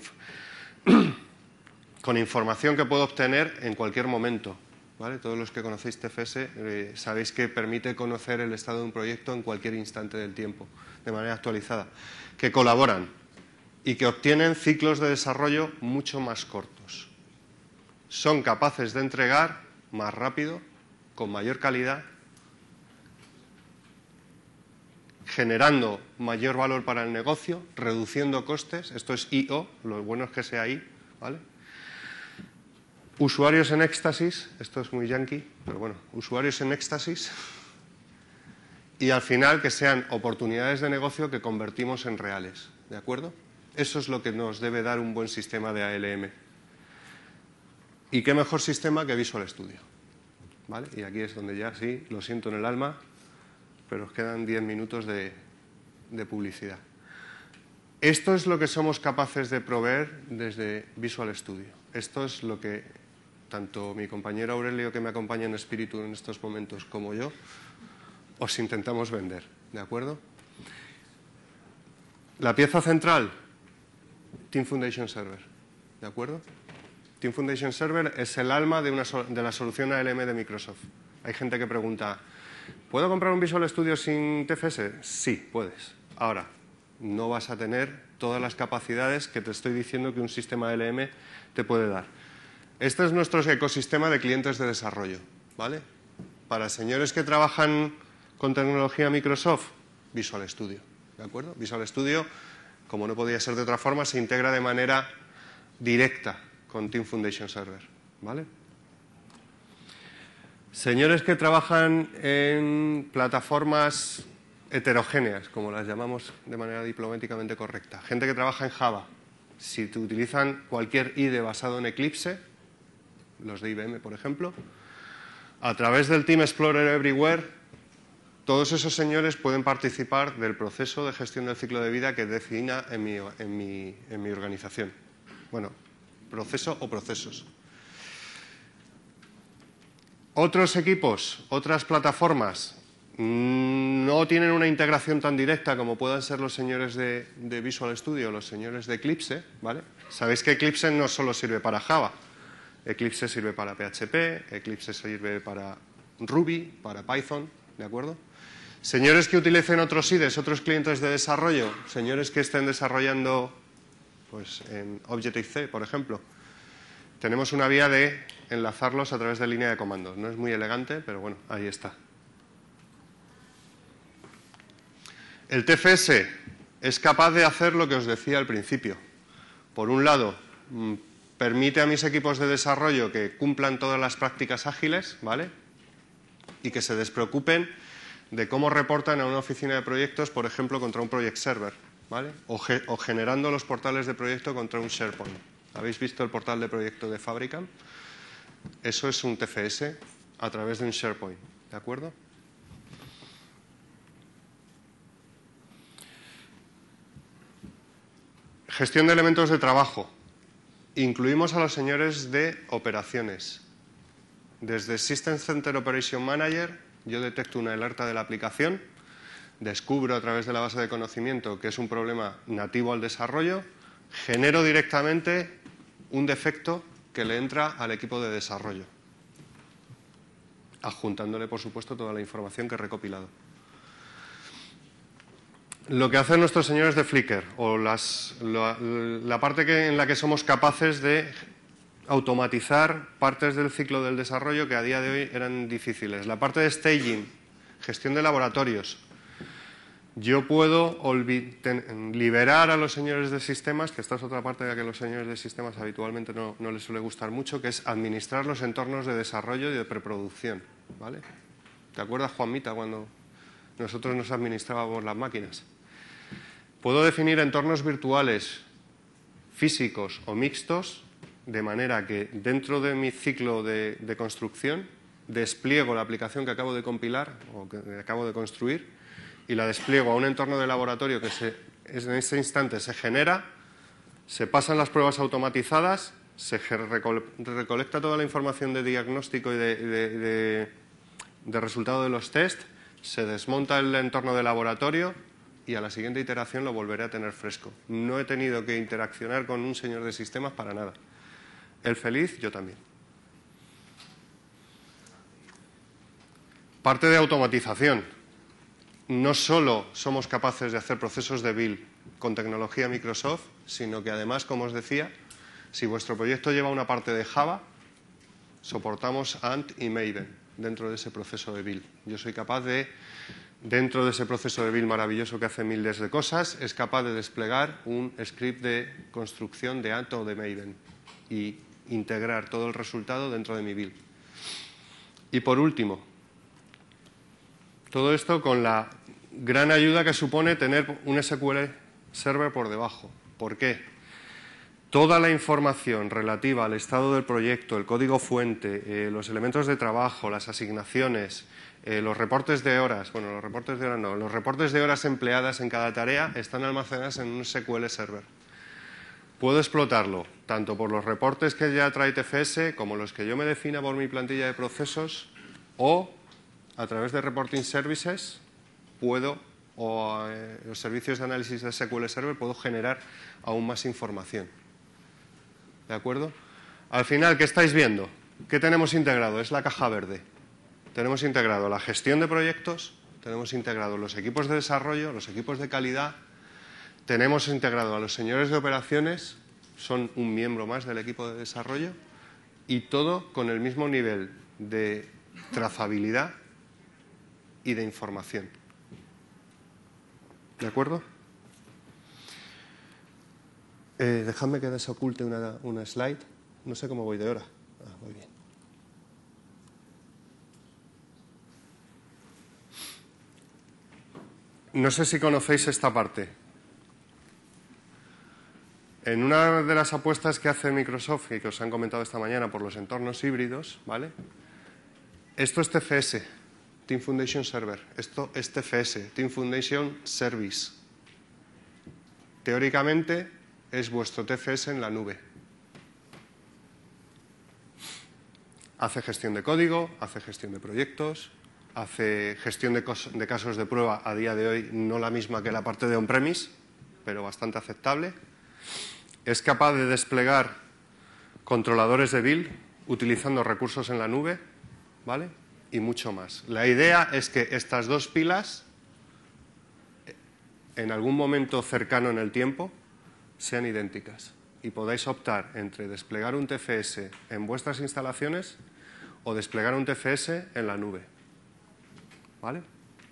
información que puedo obtener en cualquier momento, ¿vale? Todos los que conocéis TFS sabéis que permite conocer el estado de un proyecto en cualquier instante del tiempo, de manera actualizada, que colaboran y que obtienen ciclos de desarrollo mucho más cortos. Son capaces de entregar más rápido, con mayor calidad, generando mayor valor para el negocio, reduciendo costes. Esto es I/O, lo bueno es que sea I, ¿vale? Usuarios en éxtasis, esto es muy yankee, pero bueno, usuarios en éxtasis. Y al final que sean oportunidades de negocio que convertimos en reales, ¿de acuerdo? Eso es lo que nos debe dar un buen sistema de ALM. ¿Y qué mejor sistema que Visual Studio? ¿Vale? Y aquí es donde ya sí, lo siento en el alma, pero os quedan 10 minutos de publicidad. Esto es lo que somos capaces de proveer desde Visual Studio. Esto es lo que tanto mi compañero Aurelio, que me acompaña en espíritu en estos momentos, como yo, os intentamos vender, ¿de acuerdo? La pieza central, Team Foundation Server, ¿de acuerdo? Team Foundation Server es el alma de la solución ALM de Microsoft. Hay gente que pregunta, ¿Puedo comprar un Visual Studio sin TFS? Sí, puedes. Ahora, no vas a tener todas las capacidades que te estoy diciendo que un sistema LM te puede dar. Este es nuestro ecosistema de clientes de desarrollo, ¿vale? Para señores que trabajan con tecnología Microsoft, Visual Studio, ¿de acuerdo? Visual Studio, como no podía ser de otra forma, se integra de manera directa con Team Foundation Server, ¿vale? Señores que trabajan en plataformas heterogéneas, como las llamamos de manera diplomáticamente correcta. Gente que trabaja en Java. Si te utilizan cualquier IDE basado en Eclipse, los de IBM, por ejemplo, a través del Team Explorer Everywhere, todos esos señores pueden participar del proceso de gestión del ciclo de vida que defina en mi organización. Bueno, proceso o procesos. Otros equipos, otras plataformas, no tienen una integración tan directa como puedan ser los señores de Visual Studio o los señores de Eclipse, ¿vale? Sabéis que Eclipse no solo sirve para Java. Eclipse sirve para PHP, Eclipse sirve para Ruby, para Python, ¿de acuerdo? Señores que utilicen otros IDEs, otros clientes de desarrollo, señores que estén desarrollando pues, en Objective-C, por ejemplo, tenemos una vía de enlazarlos a través de línea de comandos. No es muy elegante, pero bueno, ahí está. El TFS es capaz de hacer lo que os decía al principio. Por un lado, permite a mis equipos de desarrollo que cumplan todas las prácticas ágiles, ¿vale? Y que se despreocupen de cómo reportan a una oficina de proyectos, por ejemplo, contra un project server, ¿vale? O generando los portales de proyecto contra un SharePoint. ¿Habéis visto el portal de proyecto de Fabricam? Eso es un TFS a través de un SharePoint, ¿de acuerdo? Gestión de elementos de trabajo. Incluimos a los señores de operaciones. Desde System Center Operation Manager, yo detecto una alerta de la aplicación, descubro a través de la base de conocimiento que es un problema nativo al desarrollo, genero directamente un defecto que le entra al equipo de desarrollo, adjuntándole, por supuesto, toda la información que he recopilado. Lo que hacen nuestros señores de Flickr, o la parte en la que somos capaces de automatizar partes del ciclo del desarrollo que a día de hoy eran difíciles. La parte de staging, gestión de laboratorios. Yo puedo liberar a los señores de sistemas, que esta es otra parte de la que los señores de sistemas habitualmente no les suele gustar mucho, que es administrar los entornos de desarrollo y de preproducción, ¿vale? ¿Te acuerdas, Juanmita, cuando nosotros nos administrábamos las máquinas? Puedo definir entornos virtuales, físicos o mixtos, de manera que dentro de mi ciclo de construcción despliego la aplicación que acabo de compilar o que acabo de construir y la despliego a un entorno de laboratorio que en ese instante se genera, se pasan las pruebas automatizadas, se recolecta toda la información de diagnóstico y de resultado de los test, se desmonta el entorno de laboratorio y a la siguiente iteración lo volveré a tener fresco. No he tenido que interaccionar con un señor de sistemas para nada. Él feliz, yo también. Parte de automatización. No solo somos capaces de hacer procesos de build con tecnología Microsoft, sino que además, como os decía, si vuestro proyecto lleva una parte de Java, soportamos Ant y Maven dentro de ese proceso de build. Yo soy capaz de, dentro de ese proceso de build maravilloso que hace miles de cosas, es capaz de desplegar un script de construcción de Ant o de Maven y integrar todo el resultado dentro de mi build. Y por último, todo esto con la gran ayuda que supone tener un SQL Server por debajo. ¿Por qué? Toda la información relativa al estado del proyecto, el código fuente, los elementos de trabajo, las asignaciones, los reportes de horas, bueno, los reportes de horas no, los reportes de horas empleadas en cada tarea están almacenadas en un SQL Server. Puedo explotarlo tanto por los reportes que ya trae TFS como los que yo me defina por mi plantilla de procesos o a través de Reporting Services los servicios de análisis de SQL Server puedo generar aún más información. ¿De acuerdo? Al final, ¿qué estáis viendo? ¿Qué tenemos integrado? Es la caja verde. tenemos integrado la gestión de proyectos, tenemos integrado los equipos de desarrollo, los equipos de calidad, tenemos integrado a los señores de operaciones, son un miembro más del equipo de desarrollo, y todo con el mismo nivel de trazabilidad y de información. ¿De acuerdo? Dejadme que desoculte una slide. No sé cómo voy de hora. Muy bien. No sé si conocéis esta parte. En una de las apuestas que hace Microsoft y que os han comentado esta mañana por los entornos híbridos, ¿vale? Esto es TFS, Team Foundation Server. Esto es TFS, Team Foundation Service. Teóricamente es vuestro TFS en la nube. Hace gestión de código, hace gestión de proyectos, hace gestión de casos de prueba, a día de hoy no la misma que la parte de on-premise, pero bastante aceptable. Es capaz de desplegar controladores de build utilizando recursos en la nube, ¿vale? Y mucho más. La idea es que estas dos pilas, en algún momento cercano en el tiempo, sean idénticas y podáis optar entre desplegar un TFS en vuestras instalaciones o desplegar un TFS en la nube. ¿Vale?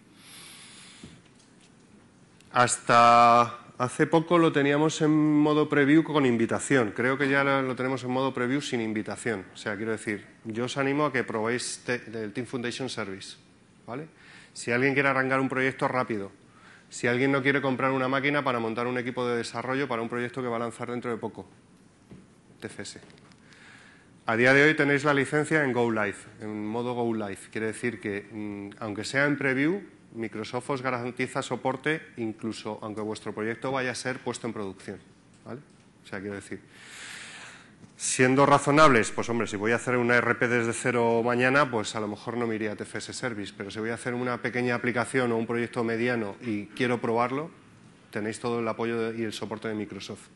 Hasta hace poco lo teníamos en modo preview con invitación. Creo que ya lo tenemos en modo preview sin invitación. O sea, quiero decir, yo os animo a que probéis el Team Foundation Service. ¿Vale? Si alguien quiere arrancar un proyecto rápido, si alguien no quiere comprar una máquina para montar un equipo de desarrollo para un proyecto que va a lanzar dentro de poco, TFS. A día de hoy tenéis la licencia en Go Live, en modo Go Live. Quiere decir que, aunque sea en preview, Microsoft os garantiza soporte incluso aunque vuestro proyecto vaya a ser puesto en producción. ¿Vale? O sea, quiero decir, siendo razonables, pues hombre, si voy a hacer una RP desde cero mañana, pues a lo mejor no me iría a TFS Service, pero si voy a hacer una pequeña aplicación o un proyecto mediano y quiero probarlo, tenéis todo el apoyo y el soporte de Microsoft.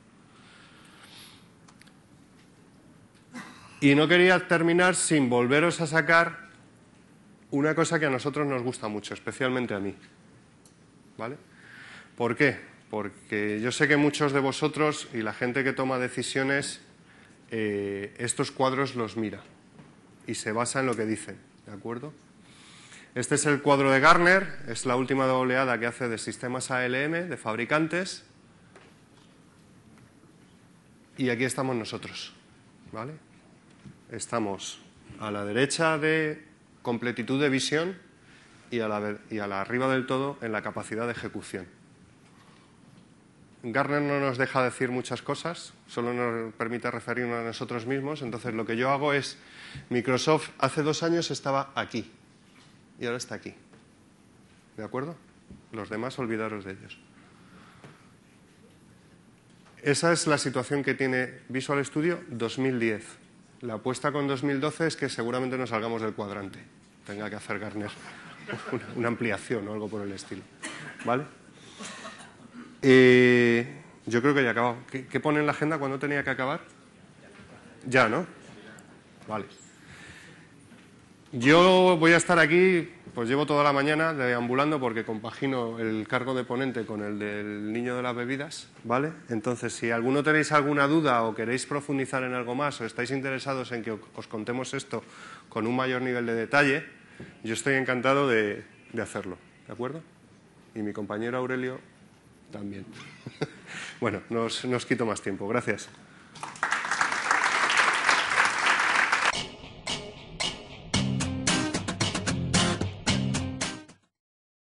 Y no quería terminar sin volveros a sacar una cosa que a nosotros nos gusta mucho, especialmente a mí. ¿Vale? ¿Por qué? Porque yo sé que muchos de vosotros y la gente que toma decisiones, estos cuadros los mira y se basa en lo que dicen. ¿De acuerdo? Este es el cuadro de Gartner, es la última oleada que hace de sistemas ALM, de fabricantes. Y aquí estamos nosotros. ¿Vale? Estamos a la derecha de completitud de visión y a la arriba del todo en la capacidad de ejecución. Gartner no nos deja decir muchas cosas, solo nos permite referirnos a nosotros mismos. Entonces lo que yo hago es, Microsoft hace 2 años estaba aquí y ahora está aquí. ¿De acuerdo? Los demás olvidaros de ellos. Esa es la situación que tiene Visual Studio 2010. La apuesta con 2012 es que seguramente nos salgamos del cuadrante. Tenga que hacer Gartner una ampliación o algo por el estilo. ¿Vale? Yo creo que ya he acabado. ¿Qué pone en la agenda cuando tenía que acabar? Ya, ¿no? Vale. Yo voy a estar aquí, pues llevo toda la mañana deambulando porque compagino el cargo de ponente con el del niño de las bebidas, ¿vale? Entonces, si alguno tenéis alguna duda o queréis profundizar en algo más o estáis interesados en que os contemos esto con un mayor nivel de detalle, yo estoy encantado de hacerlo, ¿de acuerdo? Y mi compañero Aurelio también. Bueno, no os quito más tiempo. Gracias.